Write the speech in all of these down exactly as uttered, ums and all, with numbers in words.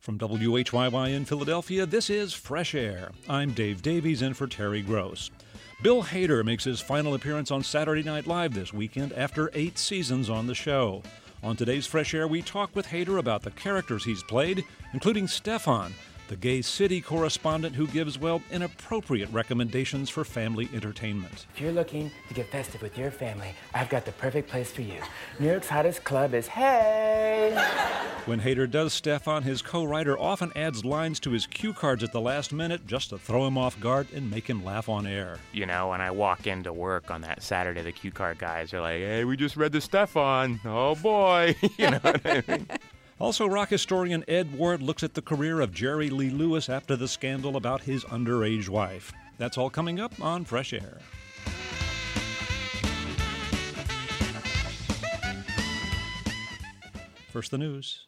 From W H Y Y in Philadelphia, this is Fresh Air. I'm Dave Davies in for Terry Gross. Bill Hader makes his final appearance on Saturday Night Live this weekend after eight seasons on the show. On today's Fresh Air, we talk with Hader about the characters he's played, including Stefan, the gay city correspondent who gives, well, inappropriate recommendations for family entertainment. If you're looking to get festive with your family, I've got the perfect place for you. New York's hottest club is Hey! When Hader does Stefan, his co-writer often adds lines to his cue cards at the last minute just to throw him off guard and make him laugh on air. You know, when I walk into work on that Saturday, the cue card guys are like, hey, we just read the Stefan. Oh, boy. You know what I mean? Also, rock historian Ed Ward looks at the career of Jerry Lee Lewis after the scandal about his underage wife. That's all coming up on Fresh Air. First, the news.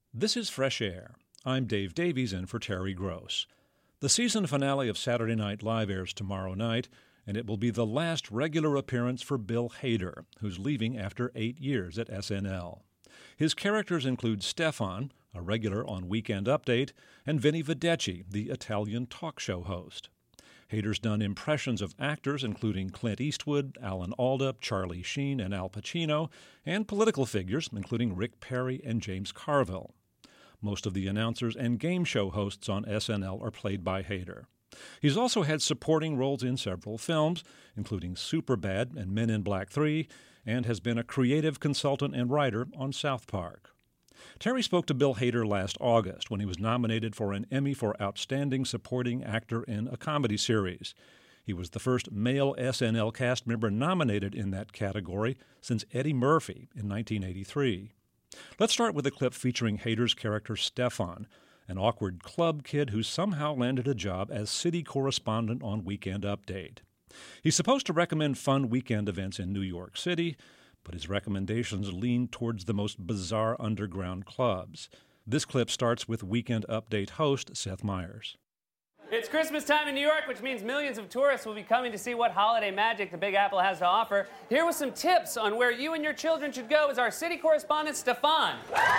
This is Fresh Air. I'm Dave Davies in for Terry Gross. The season finale of Saturday Night Live airs tomorrow night, and it will be the last regular appearance for Bill Hader, who's leaving after eight years at S N L. His characters include Stefan, a regular on Weekend Update, and Vinny Vedecci, the Italian talk show host. Hader's done impressions of actors including Clint Eastwood, Alan Alda, Charlie Sheen, and Al Pacino, and political figures including Rick Perry and James Carville. Most of the announcers and game show hosts on S N L are played by Hader. He's also had supporting roles in several films, including Superbad and Men in Black three, and has been a creative consultant and writer on South Park. Terry spoke to Bill Hader last August when he was nominated for an Emmy for Outstanding Supporting Actor in a Comedy Series. He was the first male S N L cast member nominated in that category since Eddie Murphy in nineteen eighty-three. Let's start with a clip featuring Hader's character Stefan, an awkward club kid who somehow landed a job as city correspondent on Weekend Update. He's supposed to recommend fun weekend events in New York City, but his recommendations lean towards the most bizarre underground clubs. This clip starts with Weekend Update host Seth Meyers. It's Christmas time in New York, which means millions of tourists will be coming to see what holiday magic the Big Apple has to offer. Here with some tips on where you and your children should go is our city correspondent, Stefan.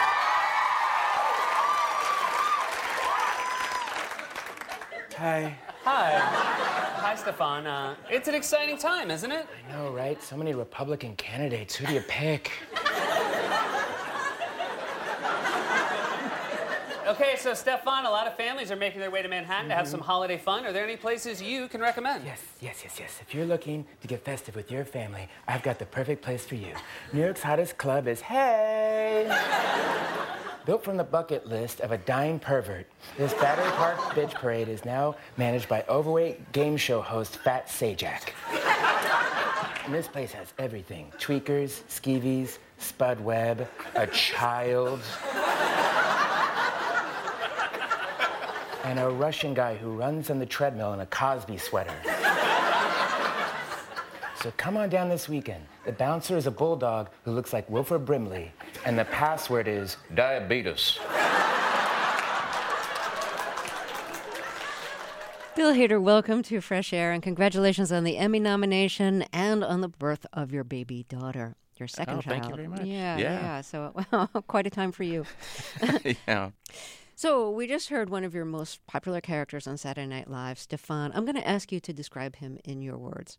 Hi. Hi. Hi, Stefan. Uh, it's an exciting time, isn't it? I know, right? So many Republican candidates. Who do you pick? Okay, so Stefan, a lot of families are making their way to Manhattan mm-hmm. to have some holiday fun. Are there any places you can recommend? Yes, yes, yes, yes. If you're looking to get festive with your family, I've got the perfect place for you. New York's hottest club is Hey! Built from the bucket list of a dying pervert, this Battery Park Bitch Parade is now managed by overweight game show host Fat Sajak. And this place has everything. Tweakers, skeevies, Spud Webb, a child, and a Russian guy who runs on the treadmill in a Cosby sweater. So come on down this weekend. The bouncer is a bulldog who looks like Wilford Brimley, and the password is diabetes. Bill Hader, welcome to Fresh Air, and congratulations on the Emmy nomination and on the birth of your baby daughter, your second oh, child. Thank you very much. Yeah, yeah. yeah. So, well, quite a time for you. yeah. So we just heard one of your most popular characters on Saturday Night Live, Stefan. I'm going to ask you to describe him in your words.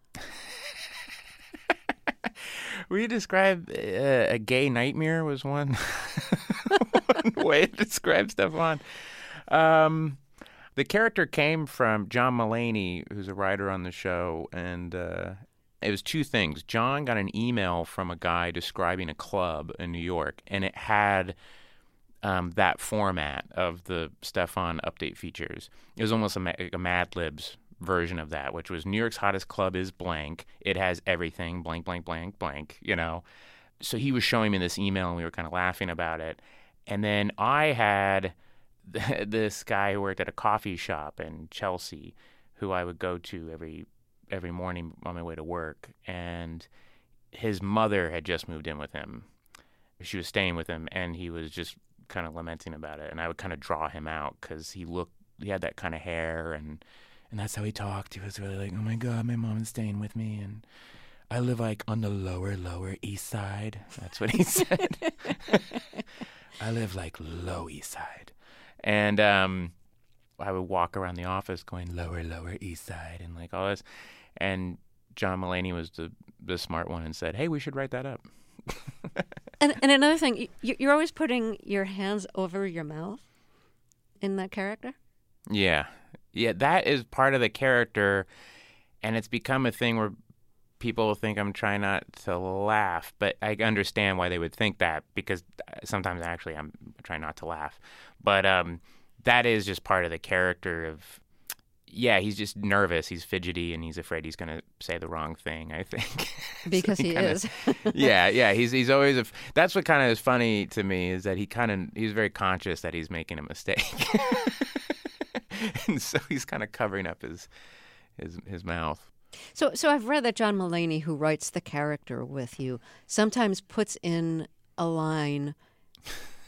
Will you describe uh, a gay nightmare was one, one way to describe Stefan. Um, the character came from John Mulaney, who's a writer on the show, and uh, it was two things. John got an email from a guy describing a club in New York, and it had um, that format of the Stefan update features. It was almost a, ma- a Mad Libs version of that, which was New York's hottest club is blank. It has everything, blank, blank, blank, blank, you know. So he was showing me this email, and we were kind of laughing about it. And then I had th- this guy who worked at a coffee shop in Chelsea who I would go to every every morning on my way to work. And his mother had just moved in with him. She was staying with him, and he was just kind of lamenting about it. And I would kind of draw him out because he looked, he had that kind of hair, and And that's how he talked. He was really like, oh, my God, my mom is staying with me. And I live, like, on the lower, lower east side. That's what he said. I live, like, low east side. And um, I would walk around the office going, lower, lower east side, and, like, all this. And John Mulaney was the, the smart one and said, hey, we should write that up. and, and another thing, you, you're always putting your hands over your mouth in that character? Yeah. Yeah, that is part of the character, and it's become a thing where people think I'm trying not to laugh, but I understand why they would think that, because sometimes actually I'm trying not to laugh. But um, that is just part of the character of, yeah, he's just nervous, he's fidgety, and he's afraid he's going to say the wrong thing, I think. Because so he he kinda, is. yeah, yeah, he's he's always, a, that's what kind of is funny to me, is that he kind of, he's very conscious that he's making a mistake. And so he's kind of covering up his his his mouth. So so I've read that John Mulaney, who writes the character with you, sometimes puts in a line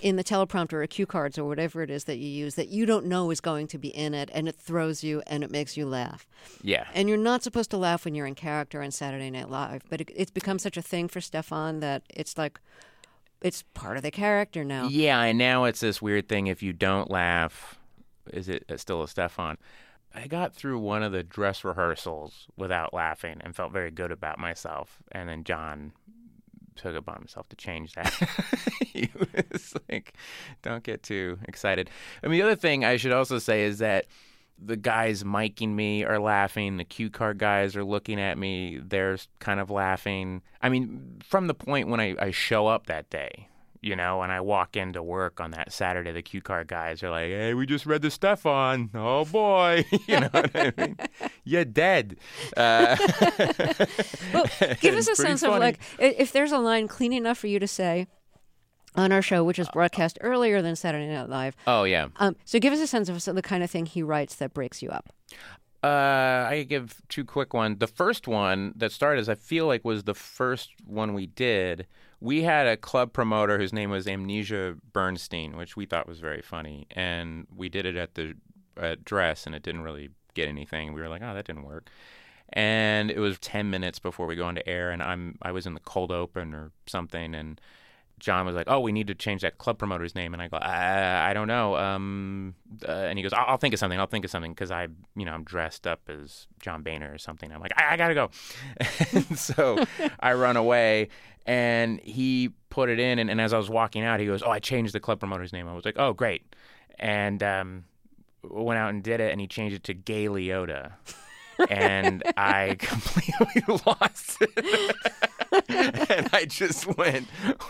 in the teleprompter or cue cards or whatever it is that you use that you don't know is going to be in it, and it throws you and it makes you laugh. Yeah. And you're not supposed to laugh when you're in character on Saturday Night Live, but it, it's become such a thing for Stefon that it's like it's part of the character now. Yeah, and now it's this weird thing. If you don't laugh, is it still a Stefon? I got through one of the dress rehearsals without laughing and felt very good about myself. And then John took it upon himself to change that. He was like, don't get too excited. I mean, the other thing I should also say is that the guys miking me are laughing. The cue card guys are looking at me. They're kind of laughing. I mean, from the point when I, I show up that day, you know, and I walk into work on that Saturday, the cue card guys are like, hey, we just read the Stefon. Oh, boy. You know what I mean? You're dead. Uh, well, give us a sense funny. of, like, if there's a line clean enough for you to say on our show, which is broadcast earlier than Saturday Night Live. Oh, yeah. Um, so give us a sense of the kind of thing he writes that breaks you up. Uh, I could give two quick ones. The first one that started, I feel like, was the first one we did. We had a club promoter whose name was Amnesia Bernstein, which we thought was very funny. And we did it at the at Dress, and it didn't really get anything. We were like, oh, that didn't work. And it was ten minutes before we go into air, and I'm I was in the cold open or something, and John was like, oh, we need to change that club promoter's name. And I go, I, I don't know. Um, uh, and he goes, I'll, I'll think of something. I'll think of something because I, you know, I'm dressed up as John Boehner or something. I'm like, I, I got to go. And so I run away, and he put it in. And, and as I was walking out, he goes, oh, I changed the club promoter's name. I was like, oh, great. And um, went out and did it, and he changed it to Gay Liotta. And I completely lost it. And I just went,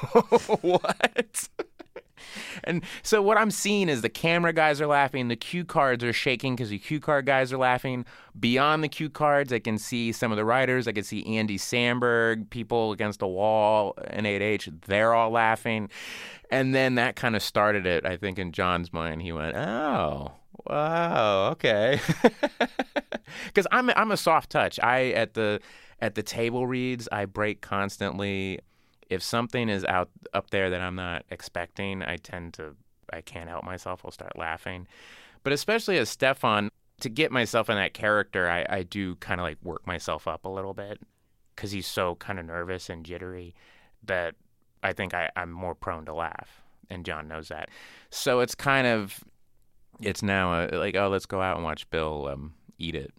what? And so what I'm seeing is the camera guys are laughing. The cue cards are shaking because the cue card guys are laughing. Beyond the cue cards, I can see some of the writers. I can see Andy Samberg, people against the wall in eight H. They're all laughing. And then that kind of started it, I think, in John's mind. He went, oh, wow, okay. Because I'm I'm a soft touch. I at the at the table reads, I break constantly. If something is out up there that I'm not expecting, I tend to I can't help myself. I'll start laughing. But especially as Stefon, to get myself in that character, I, I do kind of like work myself up a little bit because he's so kind of nervous and jittery that I think I, I'm more prone to laugh, and John knows that. So it's kind of it's now a, like, oh, let's go out and watch Bill um, eat it.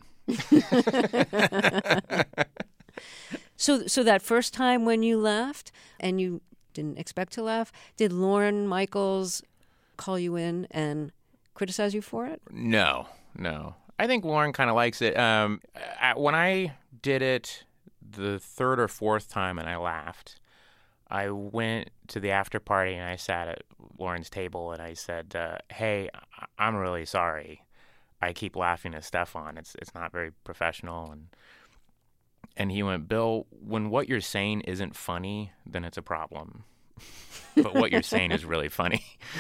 so so that first time when you laughed and you didn't expect to laugh, did Lorne Michaels call you in and criticize you for it? No, no. I think Lorne kind of likes it. Um, I, when I did it the third or fourth time and I laughed, I went to the after party and I sat at Lorne's table and I said, uh, hey, I'm really sorry. I keep laughing at Stefon. It's it's not very professional. And and he went, Bill, when what you're saying isn't funny, then it's a problem. But what you're saying is really funny.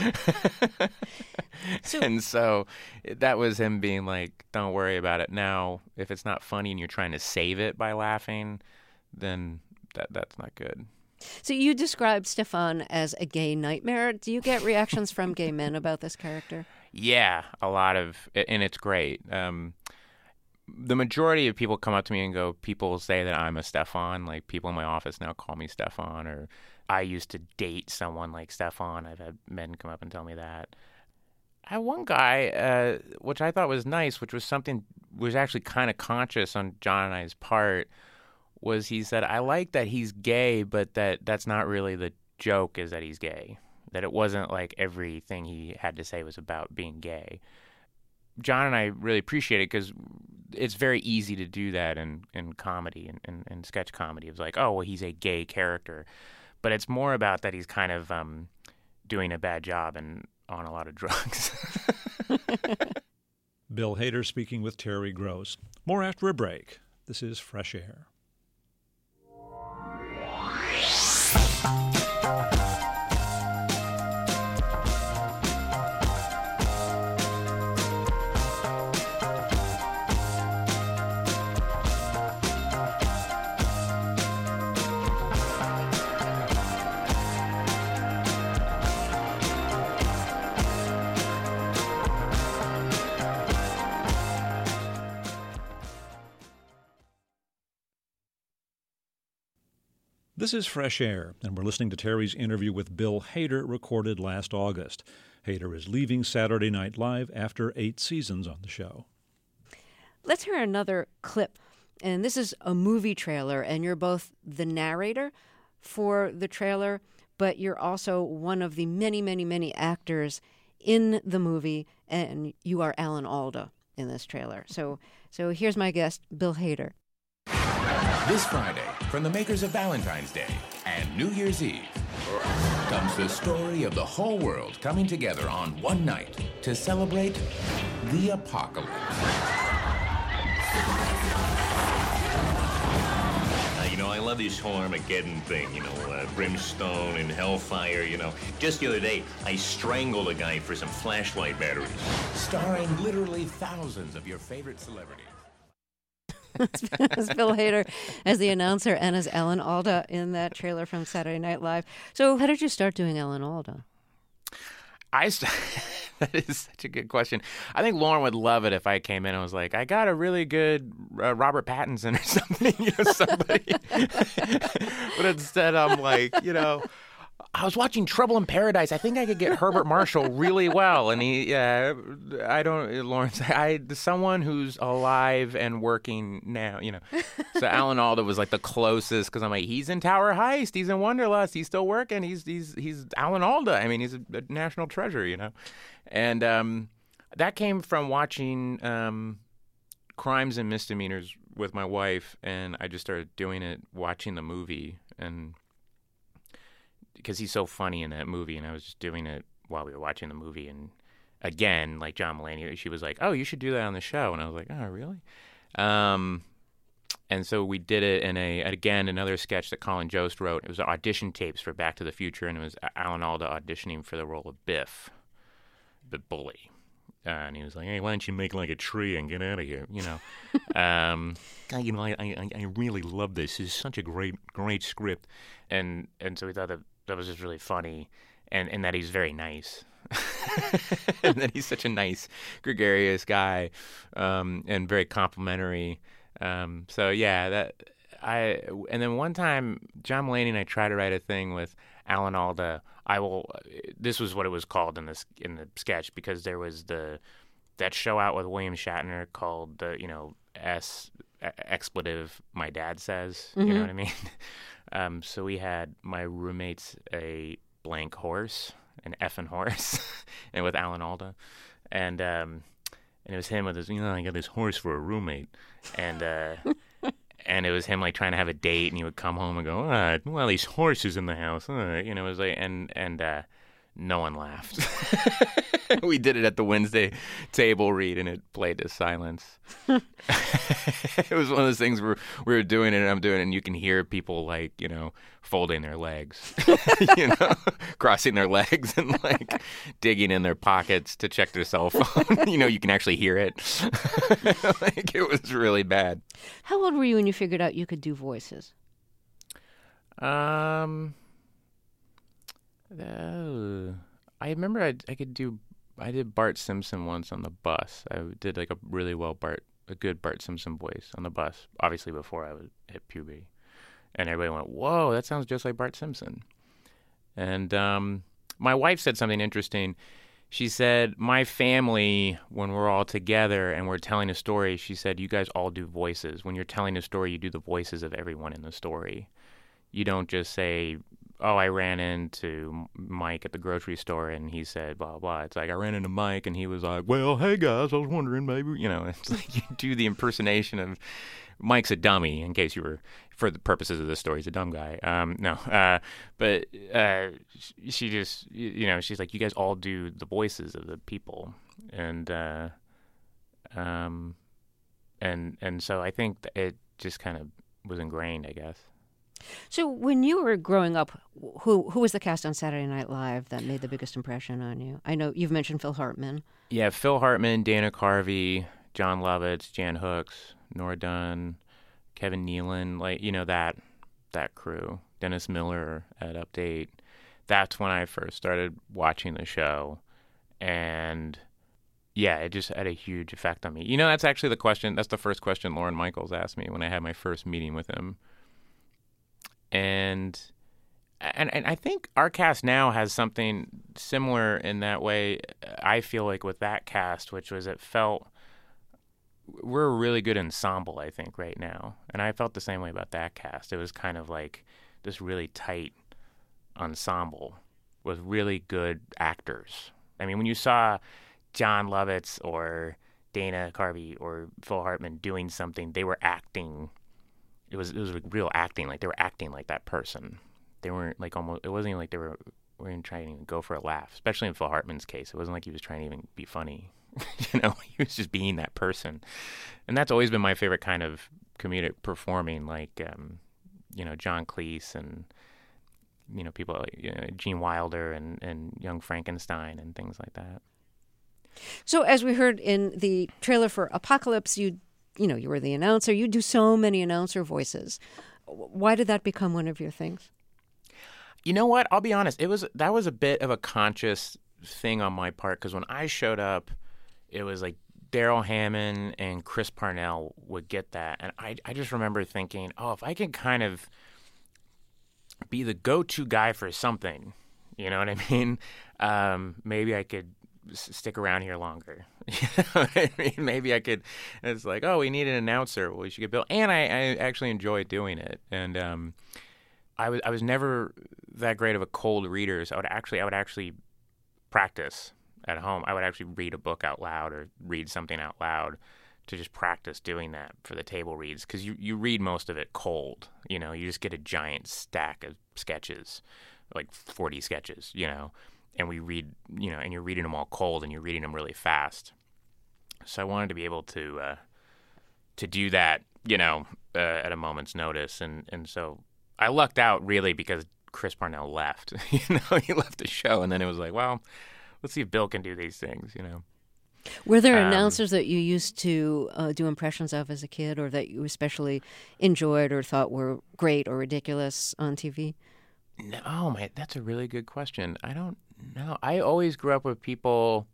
so, and so that was him being like, don't worry about it. Now, if it's not funny and you're trying to save it by laughing, then that that's not good. So you described Stefon as a gay nightmare. Do you get reactions from gay men about this character? Yeah, a lot of, and it's great. Um, the majority of people come up to me and go, people say that I'm a Stefon. Like, people in my office now call me Stefon, or I used to date someone like Stefon. I've had men come up and tell me that. I had one guy, uh, which I thought was nice, which was something, was actually kind of conscious on John and I's part, was he said, I like that he's gay, but that that's not really the joke, is that he's gay. That it wasn't like everything he had to say was about being gay. John and I really appreciate it because it's very easy to do that in, in comedy and in, in, in sketch comedy. It's like, oh, well, he's a gay character. But it's more about that he's kind of um, doing a bad job and on a lot of drugs. Bill Hader speaking with Terry Gross. More after a break. This is Fresh Air. This is Fresh Air, and we're listening to Terry's interview with Bill Hader, recorded last August. Hader is leaving Saturday Night Live after eight seasons on the show. Let's hear another clip. And this is a movie trailer, and you're both the narrator for the trailer, but you're also one of the many, many, many actors in the movie, and you are Alan Alda in this trailer. So, so here's my guest, Bill Hader. This Friday, from the makers of Valentine's Day and New Year's Eve, comes the story of the whole world coming together on one night to celebrate the apocalypse. Uh, you know, I love this whole Armageddon thing, you know, uh, brimstone and hellfire, you know. Just the other day, I strangled a guy for some flashlight batteries. Starring literally thousands of your favorite celebrities. As Bill Hader as the announcer and as Alan Alda in that trailer from Saturday Night Live. So how did you start doing Alan Alda? I st- that is such a good question. I think Lauren would love it if I came in and was like, I got a really good uh, Robert Pattinson or something, you know, somebody. But instead I'm like, you know, I was watching Trouble in Paradise. I think I could get Herbert Marshall really well. And he, yeah, I don't, Lawrence, I, someone who's alive and working now, you know. So Alan Alda was like the closest, because I'm like, he's in Tower Heist. He's in Wanderlust. He's still working. He's, he's, he's Alan Alda. I mean, he's a, a national treasure, you know. And um, that came from watching um, Crimes and Misdemeanors with my wife. And I just started doing it, watching the movie. And because he's so funny in that movie, and I was just doing it while we were watching the movie. And again, like John Mulaney, she was like, oh, you should do that on the show. And I was like, oh, really? Um, and so we did it in a, again, another sketch that Colin Jost wrote. It was audition tapes for Back to the Future, and it was Alan Alda auditioning for the role of Biff, the bully. Uh, and he was like, hey, why don't you make like a tree and get out of here, you know? um, you know, I, I, I really love this. It's such a great, great script. And, and so we thought that that was just really funny, and, and that he's very nice. And that he's such a nice, gregarious guy, um, and very complimentary. Um, so yeah, that I. And then one time, John Mulaney and I tried to write a thing with Alan Alda. I will. This was what it was called in this in the sketch, because there was the that show out with William Shatner called the you know S expletive. My dad says. Mm-hmm. You know what I mean? Um, so we had my roommates a blank horse, an effing horse, and with Alan Alda, and um, and it was him with his, you know, I got this horse for a roommate, and uh, and it was him like trying to have a date, and he would come home and go, ah, well, these horses in the house, uh, you know, it was like, and and uh, no one laughed. We did it at the Wednesday table read, and it played to silence. It was one of those things where we were doing it, and I'm doing it, and you can hear people, like, you know, folding their legs, you know, crossing their legs and, like, digging in their pockets to check their cell phone. You know, you can actually hear it. Like, it was really bad. How old were you when you figured out you could do voices? Um, uh, I remember I, I could do... I did Bart Simpson once on the bus. I did like a really well Bart, a good Bart Simpson voice on the bus, obviously before I was hit puberty. And everybody went, whoa, that sounds just like Bart Simpson. And um, my wife said something interesting. She said, my family, when we're all together and we're telling a story, she said, you guys all do voices. When you're telling a story, you do the voices of everyone in the story. You don't just say, oh, I ran into Mike at the grocery store and he said blah, blah. It's like I ran into Mike and he was like, well, hey, guys, I was wondering maybe, you know, it's like you do the impersonation of Mike's a dummy, in case you were, for the purposes of this story, he's a dumb guy. Um, no, uh, but uh, she just, you know, she's like, you guys all do the voices of the people. And, uh, um, and, and so I think that it just kind of was ingrained, I guess. So when you were growing up, who who was the cast on Saturday Night Live that made the biggest impression on you? I know you've mentioned Phil Hartman. Yeah, Phil Hartman, Dana Carvey, John Lovitz, Jan Hooks, Nora Dunn, Kevin Nealon, like, you know, that that crew. Dennis Miller at Update. That's when I first started watching the show. And yeah, it just had a huge effect on me. You know, that's actually the question. That's the first question Lorne Michaels asked me when I had my first meeting with him. And and and I think our cast now has something similar in that way. I feel like with that cast, which was it felt we're a really good ensemble, I think, right now. And I felt the same way about that cast. It was kind of like this really tight ensemble with really good actors. I mean, when you saw John Lovitz or Dana Carvey or Phil Hartman doing something, they were acting. It was it was like real acting. Like they were acting like that person. They weren't like almost. It wasn't even like they were weren't trying to even go for a laugh. Especially in Phil Hartman's case, it wasn't like he was trying to even be funny. You know, he was just being that person, and that's always been my favorite kind of comedic performing. Like, um, you know, John Cleese and you know people like you know, Gene Wilder and and Young Frankenstein and things like that. So, as we heard in the trailer for Apocalypse, you you know you were the announcer. You do so many announcer voices. Why did that become one of your things? You know what? I'll be honest. It was that was a bit of a conscious thing on my part because when I showed up, it was like Daryl Hammond and Chris Parnell would get that, and I I just remember thinking, oh, if I can kind of be the go-to guy for something, you know what I mean? Um, maybe I could s- stick around here longer. You know what I mean? Maybe I could. It's like, oh, we need an announcer. Well, we should get Bill, and I, I actually enjoy doing it, and um, I was I was never that great of a cold reader, so I would actually I would actually practice at home. I would actually read a book out loud or read something out loud to just practice doing that for the table reads because you, you read most of it cold. You know, you just get a giant stack of sketches, like forty sketches, you know, and we read, you know, and you're reading them all cold and you're reading them really fast. So I wanted to be able to uh, to do that, you know, uh, at a moment's notice. And, and so I lucked out really because Chris Parnell left. You know, he left the show, and then it was like, well, let's see if Bill can do these things, you know. Were there Um, announcers that you used to uh, do impressions of as a kid or that you especially enjoyed or thought were great or ridiculous on T V? No, oh my, that's a really good question. I don't know. I always grew up with people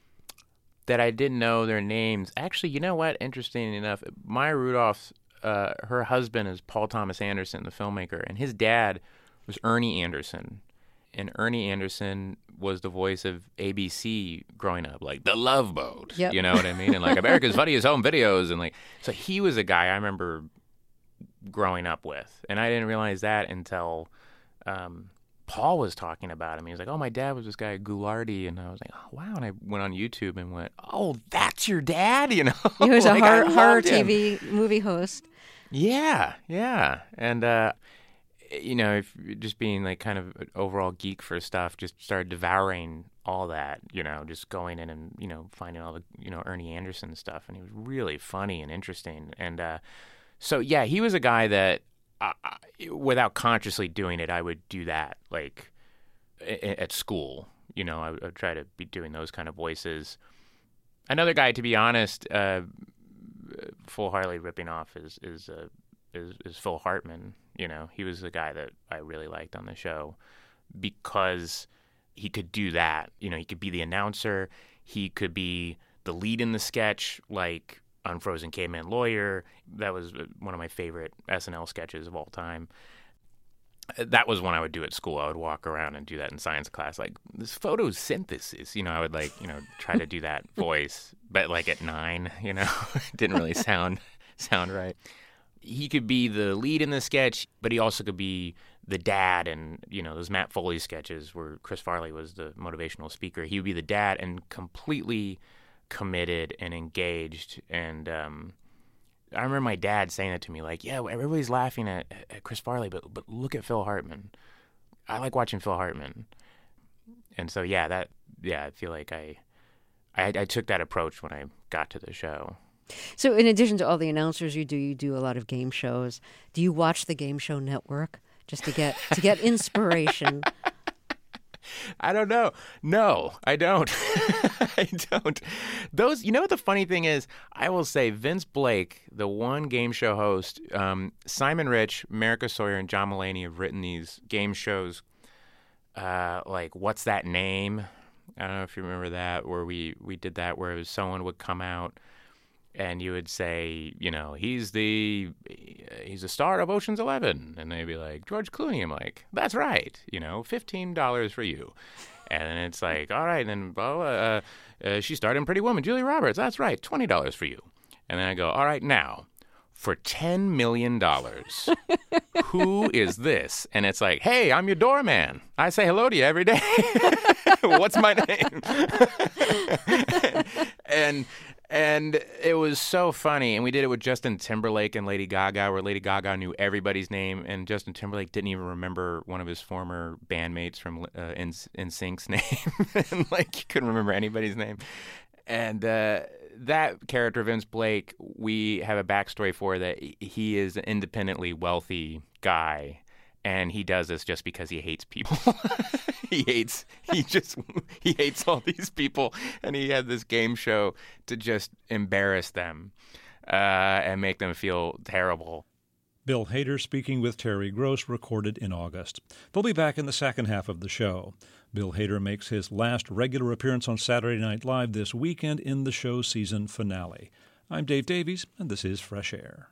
that I didn't know their names. Actually, you know what? Interesting enough, Maya Rudolph, uh, her husband is Paul Thomas Anderson, the filmmaker, and his dad was Ernie Anderson. And Ernie Anderson was the voice of A B C growing up, like The Love Boat. Yep. You know what I mean? And like America's Funniest Home Videos, and like so he was a guy I remember growing up with, and I didn't realize that until um, Paul was talking about him. He was like, "Oh, my dad was this guy Goulardi," and I was like, "Oh, wow!" And I went on YouTube and went, "Oh, that's your dad?" You know, He was Like, a I horror, horror loved him. T V movie host. Yeah, yeah, and uh, you know, if just being like kind of an overall geek for stuff, just started devouring all that. You know, just going in and you know finding all the you know Ernie Anderson stuff, and he was really funny and interesting. And uh, so yeah, he was a guy that, uh, without consciously doing it, I would do that like a- at school. You know, I would, I would try to be doing those kind of voices. Another guy, to be honest. Uh, Full Harley ripping off is is, uh, is is Phil Hartman. You know, he was the guy that I really liked on the show because he could do that. You know, he could be the announcer. He could be the lead in the sketch, like Unfrozen Caveman Lawyer. That was one of my favorite S N L sketches of all time. That was one I would do at school. I would walk around and do that in science class, like this photosynthesis. You know, I would like, you know, try to do that voice, but like at nine, you know, it didn't really sound sound right. He could be the lead in the sketch, but he also could be the dad. And you know, those Matt Foley sketches where Chris Farley was the motivational speaker. He would be the dad and completely committed and engaged. And um, I remember my dad saying that to me, like, yeah, everybody's laughing at, at Chris Farley, but but look at Phil Hartman. I like watching Phil Hartman. And so, yeah, that, yeah, I feel like I, I, I took that approach when I got to the show. So in addition to all the announcers you do, you do a lot of game shows. Do you watch the Game Show Network just to get to get inspiration? I don't know. No, I don't. I don't. Those, you know what the funny thing is? I will say Vince Blake, the one game show host, um, Simon Rich, America Sawyer, and John Mulaney have written these game shows uh, like What's That Name? I don't know if you remember that, where we, we did that, where it was someone would come out and you would say, you know, he's the he's a star of Ocean's Eleven, and they'd be like, George Clooney. I'm like, that's right, you know, fifteen dollars for you. And then it's like, all right, and then well, uh, uh, she starred in Pretty Woman, Julia Roberts. That's right, twenty dollars for you. And then I go, all right, now, for ten million dollars, who is this? And it's like, hey, I'm your doorman. I say hello to you every day. What's my name? and and it was so funny. And we did it with Justin Timberlake and Lady Gaga, where Lady Gaga knew everybody's name, and Justin Timberlake didn't even remember one of his former bandmates from uh, N Sync's name. And, like, he couldn't remember anybody's name. And uh, that character, Vince Blake, we have a backstory for that he is an independently wealthy guy, and he does this just because he hates people. he hates, he just, he hates all these people, and he had this game show to just embarrass them uh, and make them feel terrible. Bill Hader speaking with Terry Gross, recorded in August. They'll be back in the second half of the show. Bill Hader makes his last regular appearance on Saturday Night Live this weekend in the show's season finale. I'm Dave Davies, and this is Fresh Air.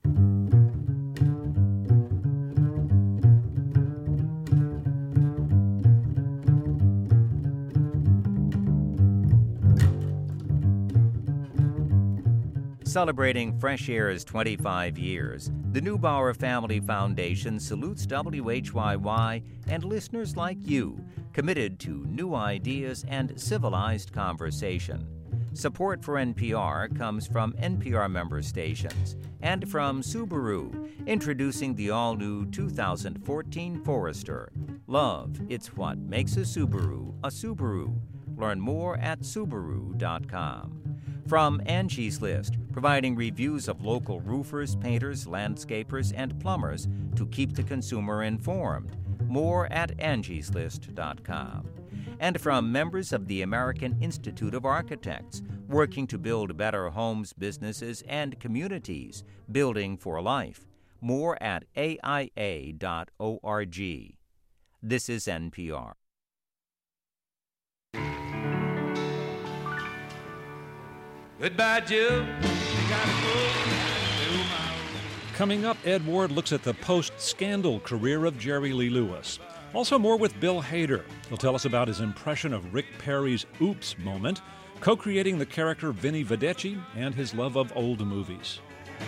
Celebrating Fresh Air's twenty-five years, the Neubauer Family Foundation salutes W H Y Y and listeners like you, committed to new ideas and civilized conversation. Support for N P R comes from N P R member stations and from Subaru, introducing the all-new two thousand fourteen Forester. Love, it's what makes a Subaru a Subaru. Learn more at Subaru dot com. From Angie's List, providing reviews of local roofers, painters, landscapers, and plumbers to keep the consumer informed. More at Angie's List dot com. And from members of the American Institute of Architects, working to build better homes, businesses, and communities. Building for life. More at A I A dot org. This is N P R. Goodbye, Jill. Coming up, Ed Ward looks at the post-scandal career of Jerry Lee Lewis. Also more with Bill Hader. He'll tell us about his impression of Rick Perry's Oops moment, co-creating the character Vinny Vedecci, and his love of old movies.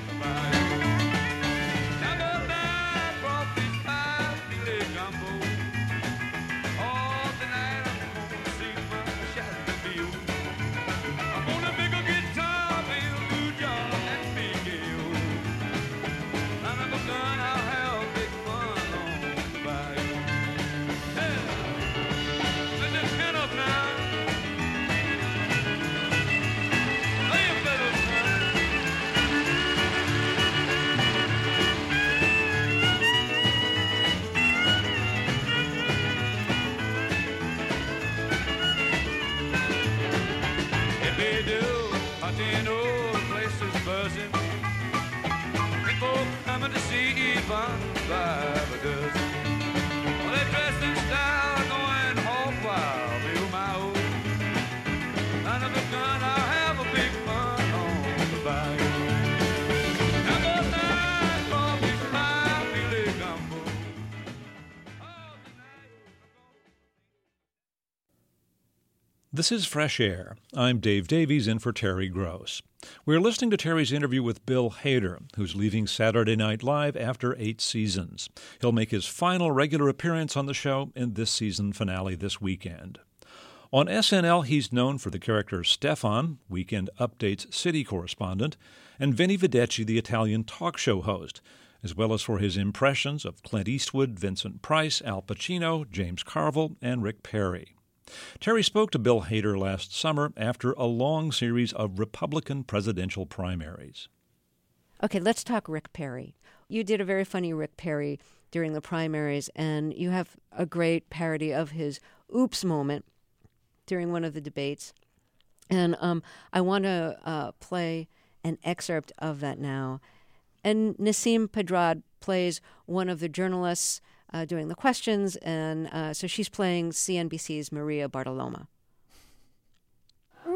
This is Fresh Air. I'm Dave Davies, in for Terry Gross. We're listening to Terry's interview with Bill Hader, who's leaving Saturday Night Live after eight seasons. He'll make his final regular appearance on the show in this season finale this weekend. On S N L, he's known for the character Stefan, Weekend Update's city correspondent, and Vinny Vedecci, the Italian talk show host, as well as for his impressions of Clint Eastwood, Vincent Price, Al Pacino, James Carville, and Rick Perry. Terry spoke to Bill Hader last summer after a long series of Republican presidential primaries. Okay, let's talk Rick Perry. You did a very funny Rick Perry during the primaries, and you have a great parody of his oops moment during one of the debates. And um, I want to uh, play an excerpt of that now. And Nasim Pedrad plays one of the journalists Uh, doing the questions, and uh, so she's playing C N B C's Maria Bartoloma. Moving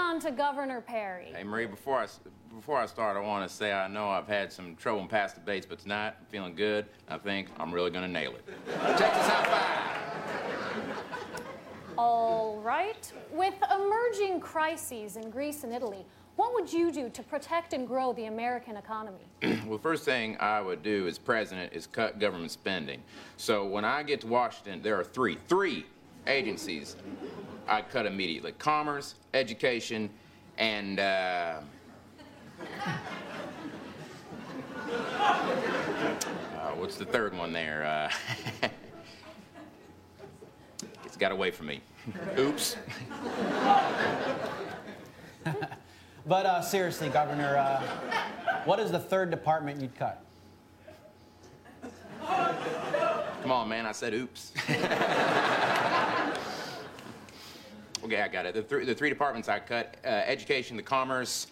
on to Governor Perry. Hey, Marie, before I, before I start, I want to say I know I've had some trouble in past debates, but tonight I'm feeling good. I think I'm really going to nail it. Texas high five! All right. With emerging crises in Greece and Italy, what would you do to protect and grow the American economy? Well, first thing I would do as president is cut government spending. So when I get to Washington, there are three, three agencies I'd cut immediately. Commerce, education, and, uh... uh what's the third one there? Uh... It's got away from me. Oops. But uh, seriously, Governor, uh, what is the third department you'd cut? Come on, man, I said oops. Okay, I got it. The, th- the three departments I cut, uh, education, the commerce.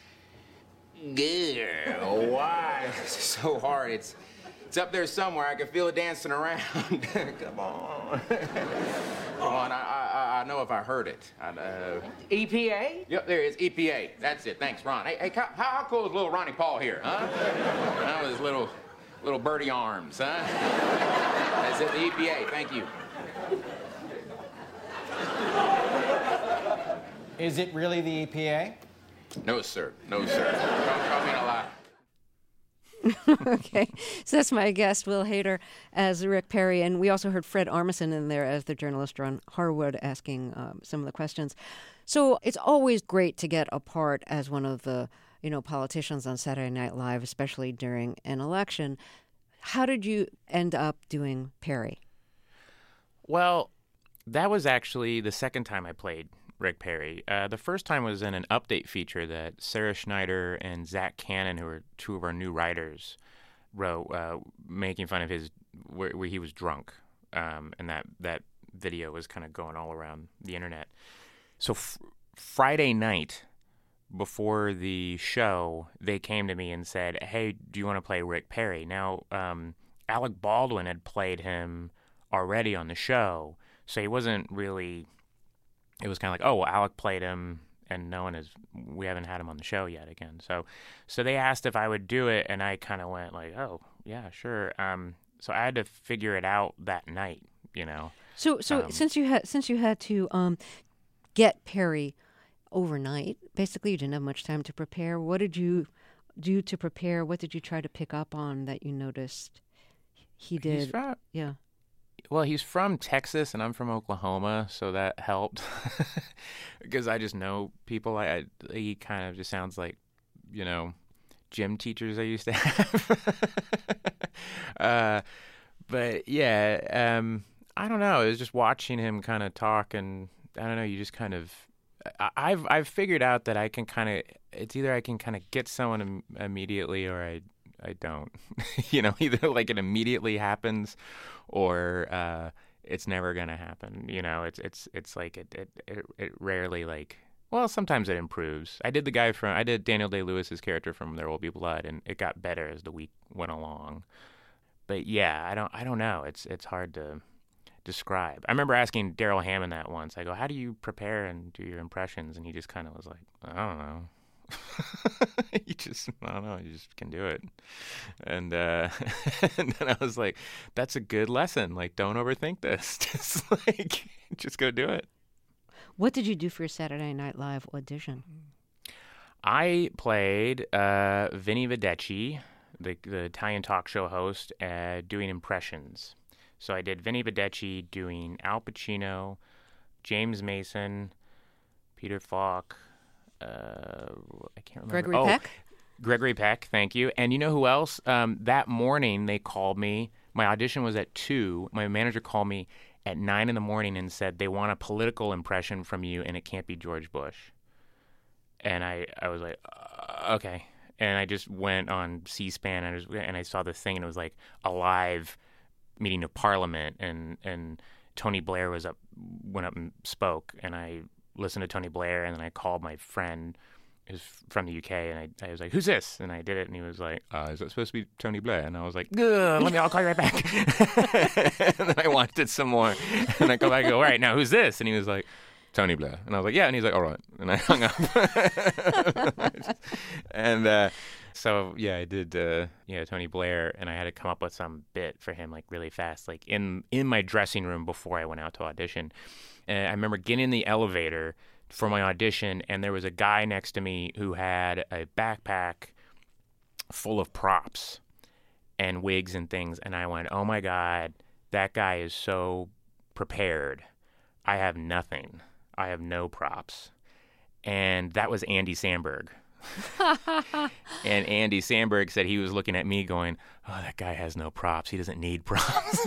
Girl, why? It's so hard. It's, it's up there somewhere. I can feel it dancing around. Come on. Come on, I, I, I know if I heard it. I, uh... E P A? Yep, there it is, E P A. That's it, thanks, Ron. Hey, hey how, how cool is little Ronnie Paul here, huh? That with his little, little birdie arms, huh? That's it, the E P A, thank you. Is it really the E P A? No, sir. No, sir. Don't call me a lie. Okay, so that's my guest, Will Hader, as Rick Perry, and we also heard Fred Armisen in there as the journalist Ron Harwood asking um, some of the questions. So it's always great to get a part as one of the, you know, politicians on Saturday Night Live, especially during an election. How did you end up doing Perry? Well, that was actually the second time I played Rick Perry. Uh, the first time was in an update feature that Sarah Schneider and Zach Cannon, who are two of our new writers, wrote, uh, making fun of his where, where he was drunk, um, and that that video was kind of going all around the internet. So f- Friday night before the show, they came to me and said, "Hey, do you want to play Rick Perry?" Now, um, Alec Baldwin had played him already on the show, so he wasn't really. It was kind of like, oh, well, Alec played him, and no one has, we haven't had him on the show yet again. So so they asked if I would do it, and I kind of went like, oh, yeah, sure. Um, so I had to figure it out that night, you know. So so um, since you had since you had to um, get Perry overnight, basically you didn't have much time to prepare. What did you do to prepare? What did you try to pick up on that you noticed he did? He's from, yeah. Well, he's from Texas, and I'm from Oklahoma, so that helped because I just know people. I, I he kind of just sounds like, you know, gym teachers I used to have. uh, but yeah, um, I don't know. It was just watching him kind of talk, and I don't know. You just kind of, I, I've I've figured out that I can kind of. It's either I can kind of get someone im- immediately, or I. I don't, you know, either like it immediately happens or uh, it's never going to happen. You know, it's, it's, it's like it, it, it, it rarely like, well, sometimes it improves. I did the guy from, I did Daniel Day-Lewis's character from There Will Be Blood, and it got better as the week went along. But yeah, I don't, I don't know. It's, it's hard to describe. I remember asking Daryl Hammond that once. I go, how do you prepare and do your impressions? And he just kind of was like, I don't know. you just, I don't know, you just can do it. And, uh, and then I was like, that's a good lesson. Like, don't overthink this. Just like, just go do it. What did you do for your Saturday Night Live audition? I played uh, Vinny Vedecci, the, the Italian talk show host, uh, doing impressions. So I did Vinny Vedecci doing Al Pacino, James Mason, Peter Falk, Uh, I can't remember. Gregory oh, Peck? Gregory Peck, thank you. And you know who else? Um, that morning they called me. My audition was at two. My manager called me at nine in the morning and said they want a political impression from you, and it can't be George Bush. And I, I was like, uh, okay. And I just went on C-SPAN and I, just, and I saw this thing, and it was like a live meeting of Parliament, and and Tony Blair was up, went up and spoke, and I listened to Tony Blair, and then I called my friend who's from the U K, and I, I was like, who's this? And I did it, and he was like, uh, is that supposed to be Tony Blair? And I was like, let me, I'll call you right back. And then I watched it some more, and I go back and go, all right, now who's this? And he was like, Tony Blair. And I was like, yeah. And he's like, all right. And I hung up. and uh, so, yeah, I did, uh, you know, Tony Blair, and I had to come up with some bit for him, like, really fast, like, in, in my dressing room before I went out to audition. And I remember getting in the elevator for my audition, and there was a guy next to me who had a backpack full of props and wigs and things, and I went, oh, my God, that guy is so prepared. I have nothing. I have no props. And that was Andy Samberg. And Andy Samberg said he was looking at me going, oh, that guy has no props. He doesn't need props.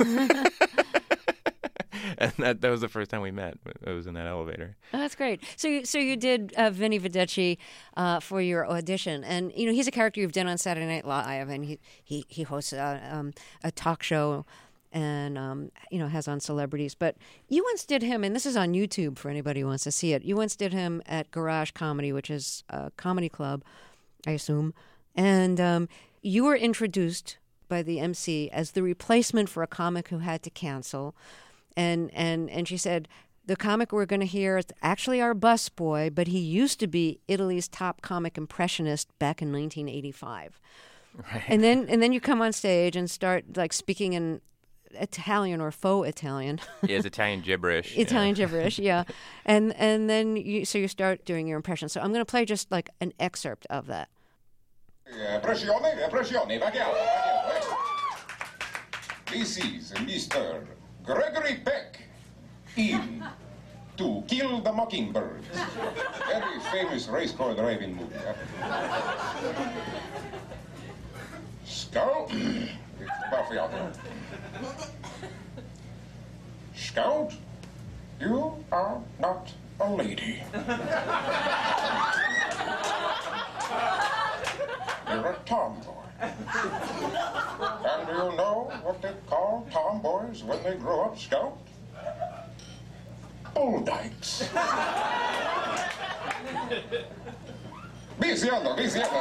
And that, that was the first time we met. It was in that elevator. Oh, that's great. So you, so you did uh, Vinny Vedecci uh, for your audition. And, you know, he's a character you've done on Saturday Night Live. And he, he, he hosts a, um, a talk show and, um, you know, has on celebrities. But you once did him, and this is on YouTube for anybody who wants to see it. You once did him at Garage Comedy, which is a comedy club, I assume. And um, you were introduced by the M C as the replacement for a comic who had to cancel. And and and she said, the comic we're going to hear is actually our busboy, but he used to be Italy's top comic impressionist back in nineteen eighty-five. Right. And then and then you come on stage and start like speaking in Italian or faux Italian. Yeah, it's Italian gibberish. Italian yeah. gibberish, yeah. And and then you so you start doing your impression. So I'm going to play just like an excerpt of that. Pressione, pressione, vaghiamo, vaghiamo. This is Mister Gregory Peck in To Kill the Mockingbird. Very famous race car driving movie. Huh? Scout. Buffiato. Scout, you are not a lady. You're a tomboy. And do you know what they call tomboys when they grow up, Scout? Bull dykes. Visiando, visiando,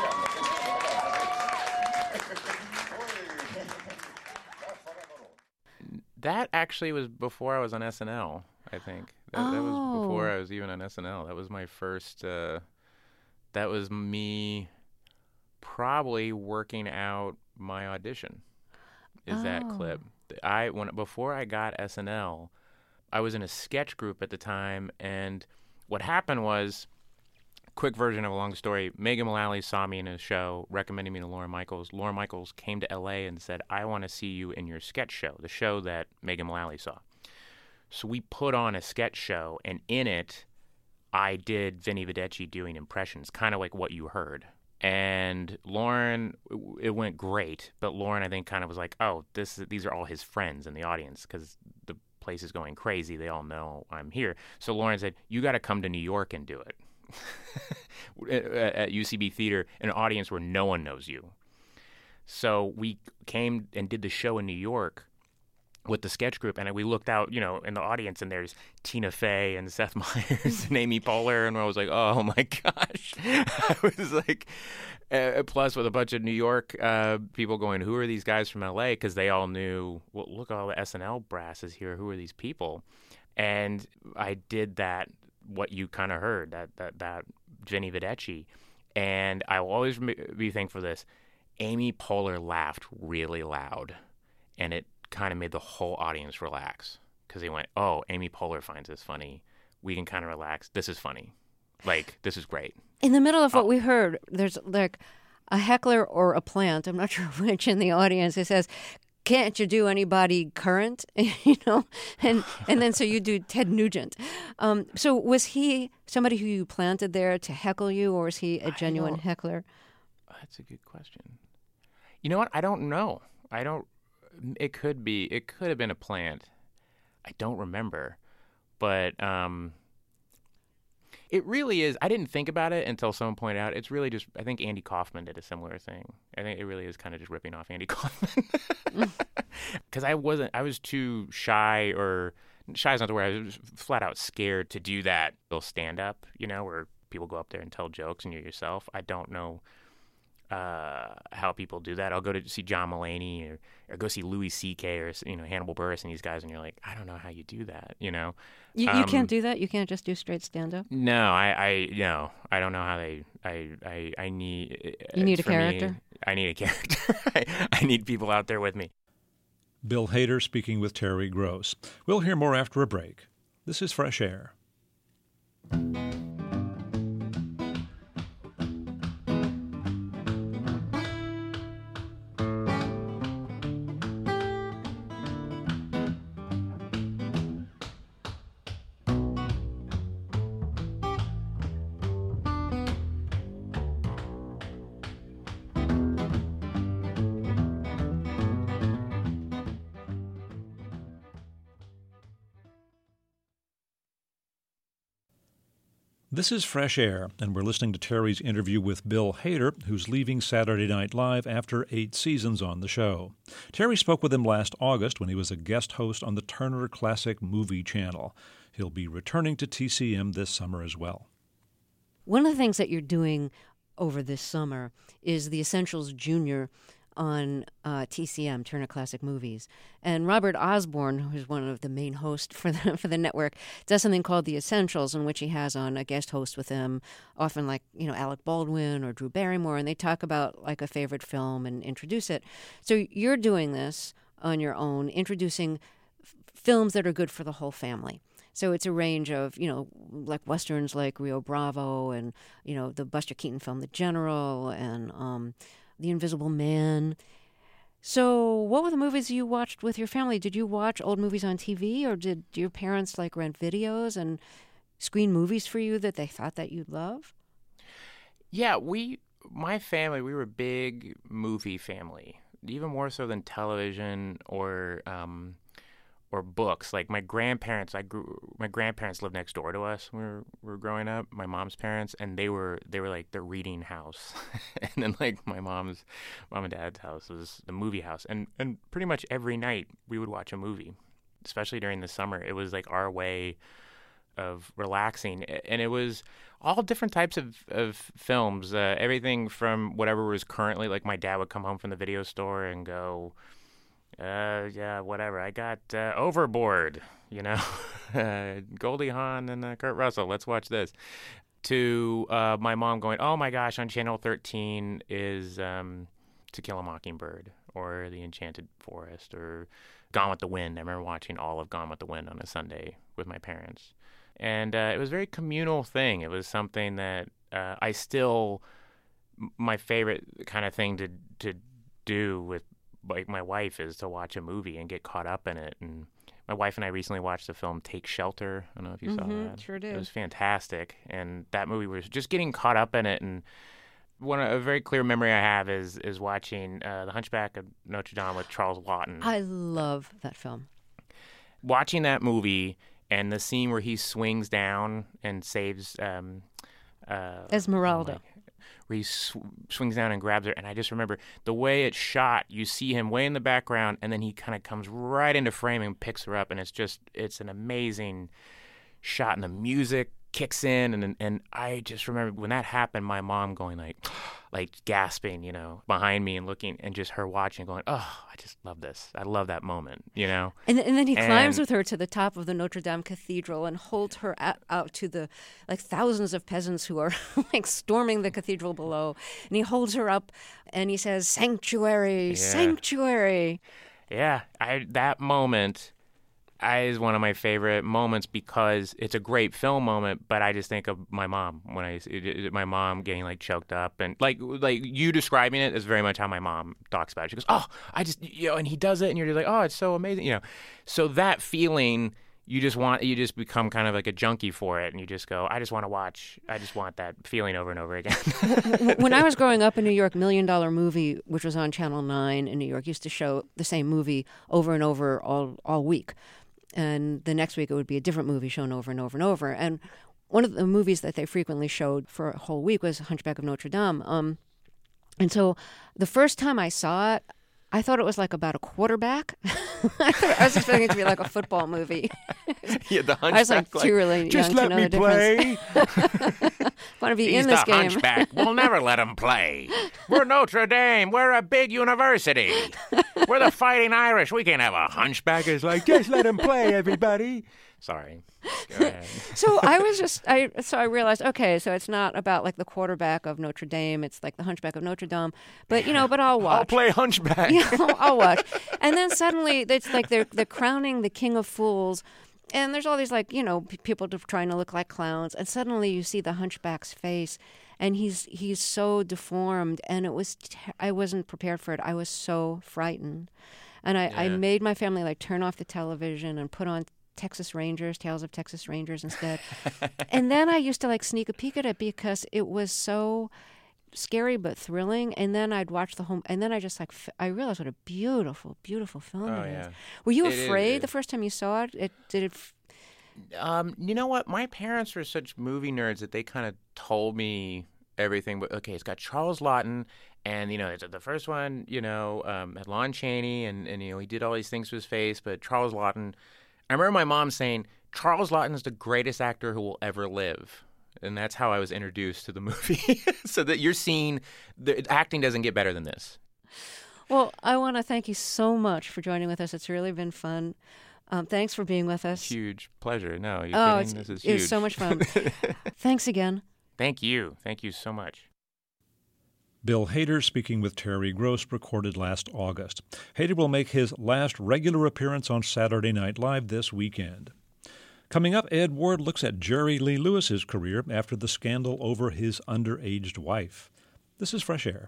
That actually was before I was on S N L, I think. That, oh. that was before I was even on S N L. That was my first, uh, that was me probably working out my audition, is oh. that clip. I when Before I got S N L, I was in a sketch group at the time, and what happened was, quick version of a long story, Megan Mullally saw me in a show, recommended me to Lorne Michaels. Lorne Michaels came to L A and said, I want to see you in your sketch show, the show that Megan Mullally saw. So we put on a sketch show, and in it, I did Vinny Vedecci doing impressions, kind of like what you heard. And Lorne, it went great, but Lorne, I think, kind of was like, oh, this these are all his friends in the audience because the place is going crazy. They all know I'm here. So Lorne said, you got to come to New York and do it. At U C B Theater, an audience where no one knows you. So we came and did the show in New York with the sketch group, and we looked out, you know, in the audience, and there's Tina Fey and Seth Meyers and Amy Poehler, and I was like, oh my gosh. I was like, uh, plus with a bunch of New York uh, people going, who are these guys from L A? Because they all knew, well, look, all the S N L brass is here. Who are these people? And I did that, what you kind of heard, that that that Vinny Vedecci, and I will always be thankful for this. Amy Poehler laughed really loud, and it kind of made the whole audience relax because they went, oh, Amy Poehler finds this funny. We can kind of relax. This is funny. Like, this is great. In the middle of what oh. we heard, there's like a heckler or a plant, I'm not sure which, in the audience. It says, can't you do anybody current? You know, and and then so you do Ted Nugent. Um, so was he somebody who you planted there to heckle you, or is he a genuine heckler? That's a good question. You know what? I don't know. I don't. It could be. It could have been a plant. I don't remember, but um, it really is. I didn't think about it until someone pointed out. It's really just. I think Andy Kaufman did a similar thing. I think it really is kind of just ripping off Andy Kaufman. Because I wasn't. I was too shy, or shy is not the word. I was flat out scared to do that. Little stand up, you know, where people go up there and tell jokes and you're yourself. I don't know. uh, how people do that. I'll go to see John Mulaney or, or go see Louis C K or you know Hannibal Buress and these guys, and you're like, I don't know how you do that. You know, you, um, you can't do that. You can't just do straight stand up. No, I, I, no, I don't know how they. I, I, I need. You need a for me, character. I need a character. I, I need people out there with me. Bill Hader speaking with Terry Gross. We'll hear more after a break. This is Fresh Air. This is Fresh Air, and we're listening to Terry's interview with Bill Hader, who's leaving Saturday Night Live after eight seasons on the show. Terry spoke with him last August when he was a guest host on the Turner Classic Movie Channel. He'll be returning to T C M this summer as well. One of the things that you're doing over this summer is the Essentials Junior on uh, T C M, Turner Classic Movies. And Robert Osborne, who's one of the main hosts for the, for the network, does something called the Essentials, in which he has on a guest host with him, often like, you know, Alec Baldwin or Drew Barrymore, and they talk about like a favorite film and introduce it. So you're doing this on your own, introducing f- films that are good for the whole family. So it's a range of, you know, like Westerns like Rio Bravo and, you know, the Buster Keaton film The General and um, The Invisible Man. So what were the movies you watched with your family? Did you watch old movies on T V, or did your parents like rent videos and screen movies for you that they thought that you'd love? Yeah, we, my family, we were a big movie family, even more so than television or um, or books. Like my grandparents, I grew. My grandparents lived next door to us when we were, we were growing up. My mom's parents, and they were they were like the reading house, and then like my mom's mom and dad's house was the movie house, and and pretty much every night we would watch a movie, especially during the summer. It was like our way of relaxing, and it was all different types of of films. Uh, everything from whatever was currently, like my dad would come home from the video store and go, Uh, yeah, whatever. I got uh, Overboard, you know, uh, Goldie Hawn and uh, Kurt Russell. Let's watch this. To uh, my mom going, oh my gosh, on Channel thirteen is um, To Kill a Mockingbird or The Enchanted Forest or Gone with the Wind. I remember watching all of Gone with the Wind on a Sunday with my parents. And uh, it was a very communal thing. It was something that uh, I still, my favorite kind of thing to to do with like my wife is to watch a movie and get caught up in it. And my wife and I recently watched the film Take Shelter. I don't know if you mm-hmm, saw that. Sure did. It was fantastic. And that movie was just getting caught up in it. And one a very clear memory I have is is watching uh, The Hunchback of Notre Dame with Charles Laughton. I love that film. Watching that movie and the scene where he swings down and saves um, uh, Esmeralda. Oh where he sw- swings down and grabs her. And I just remember the way it's shot, you see him way in the background, and then he kind of comes right into frame and picks her up. And it's just, it's an amazing shot, and the music kicks in. And and I just remember when that happened, my mom going like, like gasping, you know, behind me and looking, and just her watching going, oh, I just love this. I love that moment, you know. And, and then he and, climbs with her to the top of the Notre Dame Cathedral and holds her out, out to the, like, thousands of peasants who are, like, storming the cathedral below. And he holds her up and he says, sanctuary, yeah. sanctuary. Yeah, I that moment I, is one of my favorite moments because it's a great film moment, but I just think of my mom when I it, it, my mom getting like choked up, and like like you describing it is very much how my mom talks about it. She goes, "Oh, I just you know," and he does it, and you're just like, "Oh, it's so amazing," you know. So that feeling, you just want you just become kind of like a junkie for it, and you just go, "I just want to watch. I just want that feeling over and over again." When I was growing up in New York, Million Dollar Movie, which was on Channel nine in New York, used to show the same movie over and over all all week. And the next week it would be a different movie shown over and over and over. And one of the movies that they frequently showed for a whole week was Hunchback of Notre Dame. Um, and so the first time I saw it, I thought it was like about a quarterback. I, thought, I was expecting it to be like a football movie. Yeah, the Hunchback. I was like too really just young let to know me the play. want to be He's in this the game. hunchback. We'll never let him play. We're Notre Dame. We're a big university. We're the Fighting Irish. We can't have a hunchback. It's like, just let him play, everybody. Sorry. Go ahead. So I was just, I so I realized, okay, so it's not about like the quarterback of Notre Dame. It's like the hunchback of Notre Dame. But, you know, but I'll watch. I'll play hunchback. Yeah, I'll, I'll watch. And then suddenly it's like they're, they're crowning the king of fools. And there's all these like, you know, p- people trying to look like clowns. And suddenly you see the hunchback's face. And he's he's so deformed. And it was, ter- I wasn't prepared for it. I was so frightened. And I, Yeah. I made my family like turn off the television and put on Texas Rangers, Tales of Texas Rangers instead. And then I used to like sneak a peek at it because it was so scary but thrilling. And then I'd watch the home, and then I just like, f- I realized what a beautiful, beautiful film Oh, it is. yeah. Were you It is- afraid it- the first time you saw it? It did it. F- Um, you know what? My parents were such movie nerds that they kind of told me everything. But okay, it's got Charles Laughton, and you know, it's the first one. You know, um, had Lon Chaney, and and you know, he did all these things to his face. But Charles Laughton, I remember my mom saying, Charles Laughton is the greatest actor who will ever live. And that's how I was introduced to the movie. So that you're seeing the acting doesn't get better than this. well, I want to thank you so much for joining with us. It's really been fun. Um, thanks for being with us. Huge pleasure. No, you're Oh, kidding? it's, This is it was huge. so much fun. Thanks again. Thank you. Thank you so much. Bill Hader speaking with Terry Gross, recorded last August. Hader will make his last regular appearance on Saturday Night Live this weekend. Coming up, Ed Ward looks at Jerry Lee Lewis's career after the scandal over his underaged wife. This is Fresh Air.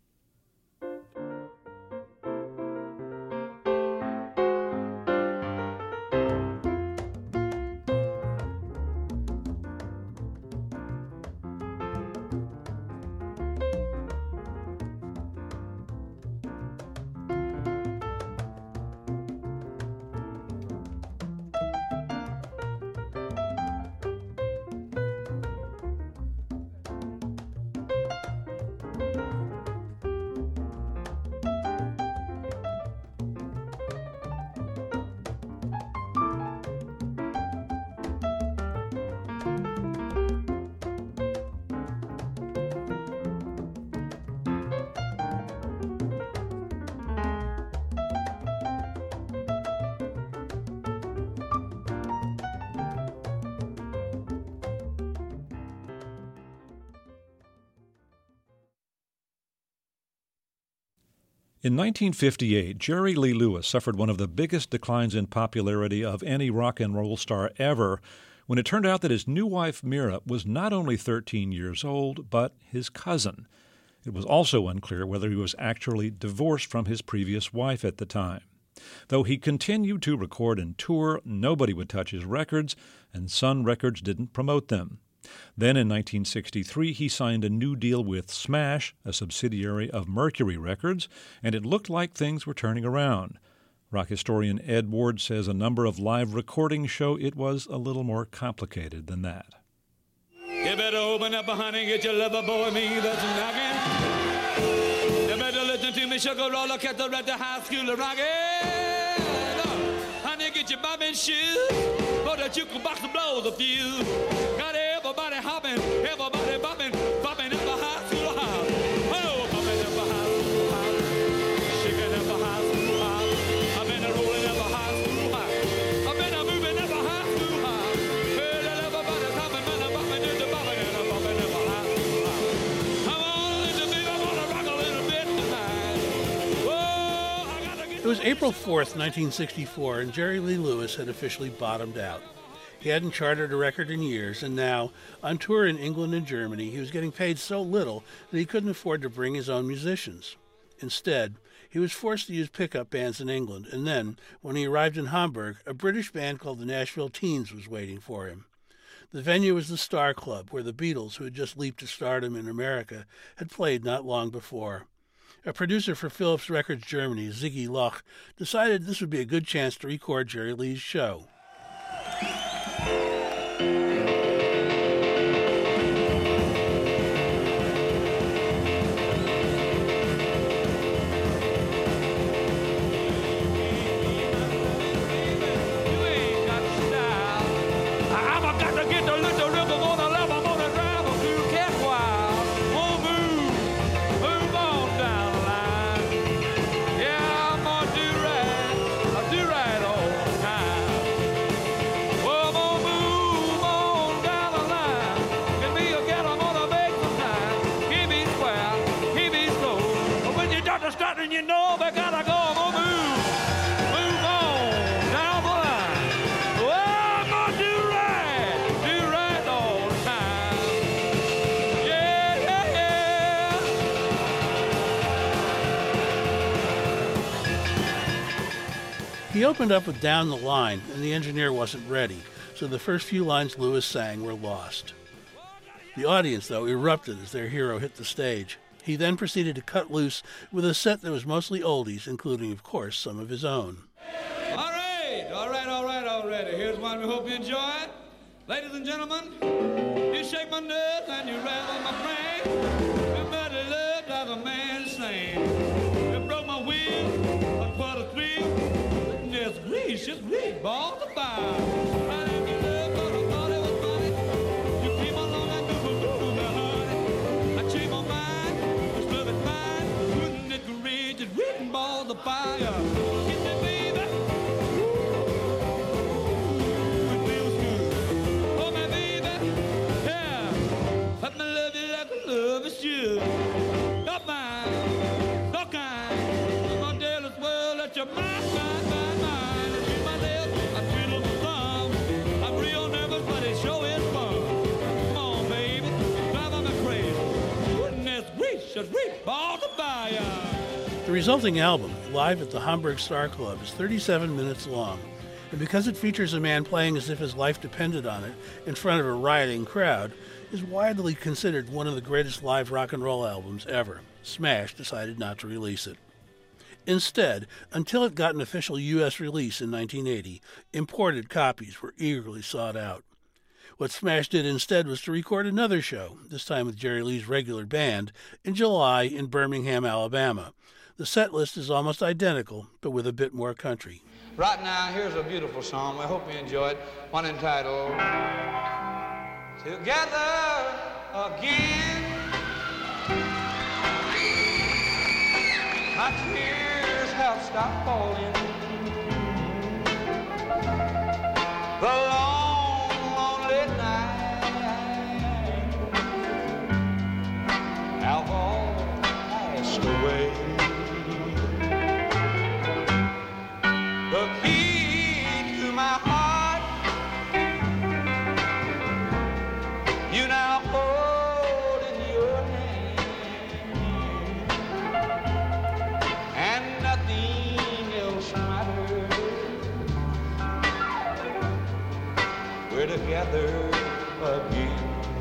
In nineteen fifty-eight, Jerry Lee Lewis suffered one of the biggest declines in popularity of any rock and roll star ever when it turned out that his new wife, Mira, was not only thirteen years old, but his cousin. It was also unclear whether he was actually divorced from his previous wife at the time. Though he continued to record and tour, nobody would touch his records, and Sun Records didn't promote them. Then in nineteen sixty-three, he signed a new deal with Smash, a subsidiary of Mercury Records, and it looked like things were turning around. Rock historian Ed Ward says a number of live recordings show it was a little more complicated than that. You better open up, honey, get your lover boy, me that's knocking. You better listen to me, sugar roller, cat the red, the high school rockin'. Honey, get your bobbin shoes, for the jukebox to blow the fuse. Got everybody hopping, everybody bopping, bopping up a high school hop. Oh, bopping up a high school hop, shaking up a high school hop. I've been rolling up a high school hop. I've been moving up a high school hop. Well, everybody's hopping, man, I'm bopping, and I'm bopping, and I'm bopping up a high school hop. I'm on to be, I'm gonna rock a little bit tonight. Whoa, I gotta get. It was April fourth, nineteen sixty-four, and Jerry Lee Lewis had officially bottomed out. He hadn't charted a record in years, and now, on tour in England and Germany, he was getting paid so little that he couldn't afford to bring his own musicians. Instead, he was forced to use pickup bands in England, and then, when he arrived in Hamburg, a British band called the Nashville Teens was waiting for him. The venue was the Star Club, where the Beatles, who had just leaped to stardom in America, had played not long before. A producer for Philips Records Germany, Ziggy Loch, decided this would be a good chance to record Jerry Lee's show. I've got to get the little river, wanna love, I'm gonna drive her through He opened up with Down the Line, and the engineer wasn't ready, so the first few lines Lewis sang were lost. The audience, though, erupted as their hero hit the stage. He then proceeded to cut loose with a set that was mostly oldies, including, of course, some of his own. All right, all right, all right, all right. Here's one we hope you enjoy. Ladies and gentlemen, you shake my nerves and you rattle my brain. You better love as a man sing. You broke my wheel, I put a three. Just grease, just grease, balls of fire. The fire. Get me, baby. It feels good. Oh, my baby. Yeah. Let me love you like I love is you. Not mine. No kind. I'm gonna tell this world that you're mine, mine, mine, mine. I treat myself, I treat my thumb. I'm real nervous, but it sure is fun. Come on, baby. Drive me crazy. Goodness gracious, great balls of fire. The resulting album, Live at the Hamburg Star Club, is thirty-seven minutes long, and because it features a man playing as if his life depended on it in front of a rioting crowd, is widely considered one of the greatest live rock and roll albums ever. Smash decided not to release it. Instead, until it got an official U S release in nineteen eighty, imported copies were eagerly sought out. What Smash did instead was to record another show, this time with Jerry Lee's regular band, in July in Birmingham, Alabama. The set list is almost identical, but with a bit more country. Right now, here's a beautiful song. I hope you enjoy it. One entitled Together Again. My tears have stopped falling. The long, lonely night have all passed away. The key to my heart you now hold in your hand, and nothing else matters. We're together again.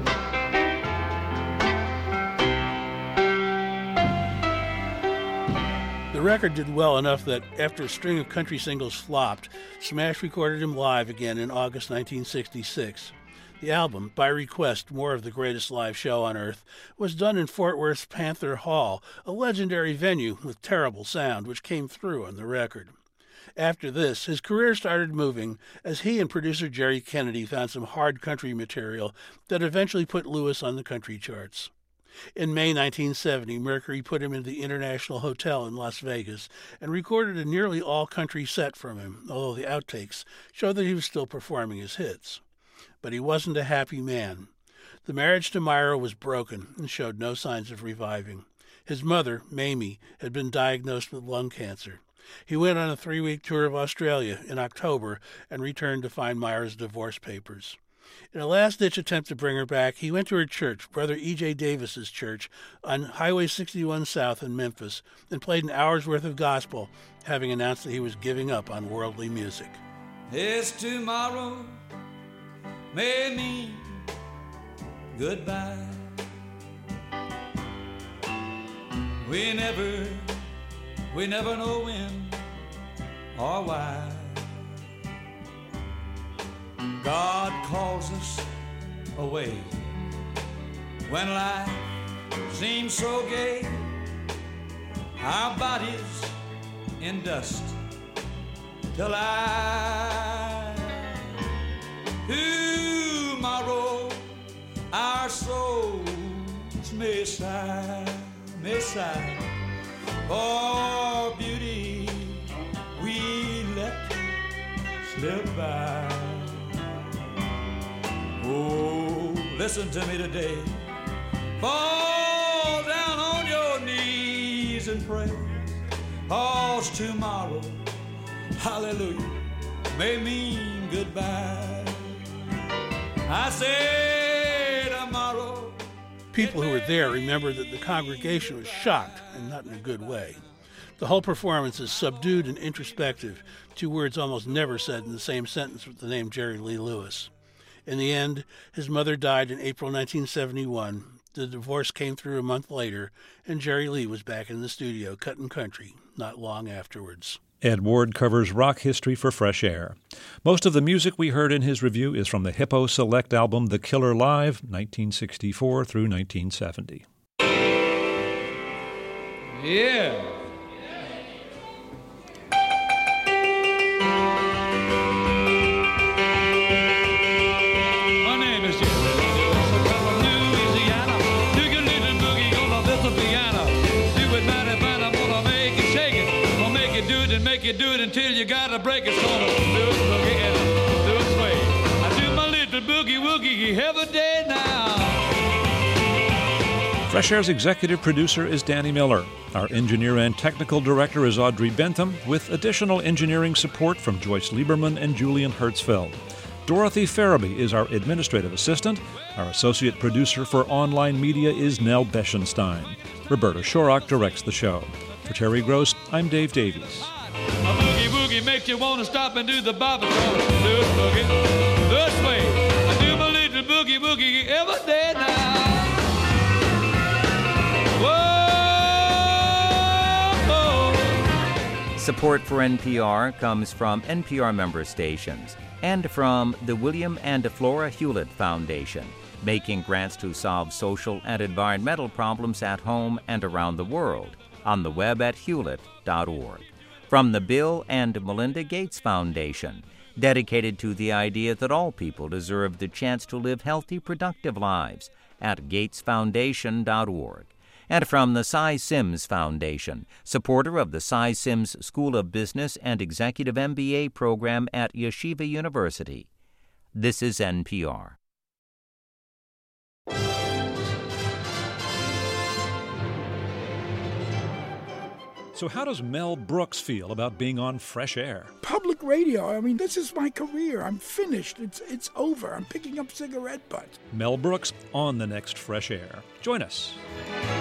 The record did well enough that after a string of country singles flopped, Smash recorded him live again in August nineteen sixty-six. The album, by request more of the greatest live show on earth, was done in Fort Worth's Panther Hall, a legendary venue with terrible sound which came through on the record. After this, his career started moving as he and producer Jerry Kennedy found some hard country material that eventually put Lewis on the country charts. In May nineteen seventy, Mercury put him in the International Hotel in Las Vegas and recorded a nearly all-country set from him, although the outtakes show that he was still performing his hits. But he wasn't a happy man. The marriage to Myra was broken and showed no signs of reviving. His mother, Mamie, had been diagnosed with lung cancer. He went on a three-week tour of Australia in October and returned to find Myra's divorce papers. In a last-ditch attempt to bring her back, he went to her church, Brother E J Davis's church, on Highway sixty-one South in Memphis, and played an hour's worth of gospel, having announced that he was giving up on worldly music. This tomorrow may mean goodbye. We never, we never know when or why. God calls us away when life seems so gay. Our bodies in dust till I tomorrow our souls may sigh, may sigh for beauty we let slip by. Oh, listen to me today. Fall down on your knees and pray. Cause tomorrow, hallelujah, may mean goodbye. I say tomorrow. People who were there remember that the congregation was shocked, and not in a good way. The whole performance is subdued and introspective, two words almost never said in the same sentence with the name Jerry Lee Lewis. In the end, his mother died in April nineteen seventy-one. The divorce came through a month later, and Jerry Lee was back in the studio cutting country not long afterwards. Ed Ward covers rock history for Fresh Air. Most of the music we heard in his review is from the Hippo Select album The Killer Live, nineteen sixty-four through nineteen seventy. Yeah. My name is Jerry Lewis. I'm from Louisiana. Do your little boogie on a little piano. Do it mighty fine. I'm gonna make it shake it. Gonna make it do it and make it do it until you gotta break it. So I'm gonna do it boogie and do it sway. I do my little boogie woogie every day now. Fresh Air's executive producer is Danny Miller. Our engineer and technical director is Audrey Bentham, with additional engineering support from Joyce Lieberman and Julian Hertzfeld. Dorothy Farabee is our administrative assistant. Our associate producer for online media is Nell Beschenstein. Roberta Shorrock directs the show. For Terry Gross, I'm Dave Davies. A boogie woogie makes you want to stop and do the bobby call. Do it boogie, this way. I do my little boogie woogie every day now. Support for N P R comes from N P R member stations and from the William and Flora Hewlett Foundation, making grants to solve social and environmental problems at home and around the world, on the web at hewlett dot org. From the Bill and Melinda Gates Foundation, dedicated to the idea that all people deserve the chance to live healthy, productive lives, at gates foundation dot org. And from the Cy Sims Foundation, supporter of the Cy Sims School of Business and Executive M B A program at Yeshiva University. This is N P R. So how does Mel Brooks feel about being on Fresh Air? Public radio. I mean, this is my career. I'm finished. It's it's over. I'm picking up cigarette butts. Mel Brooks on the next Fresh Air. Join us.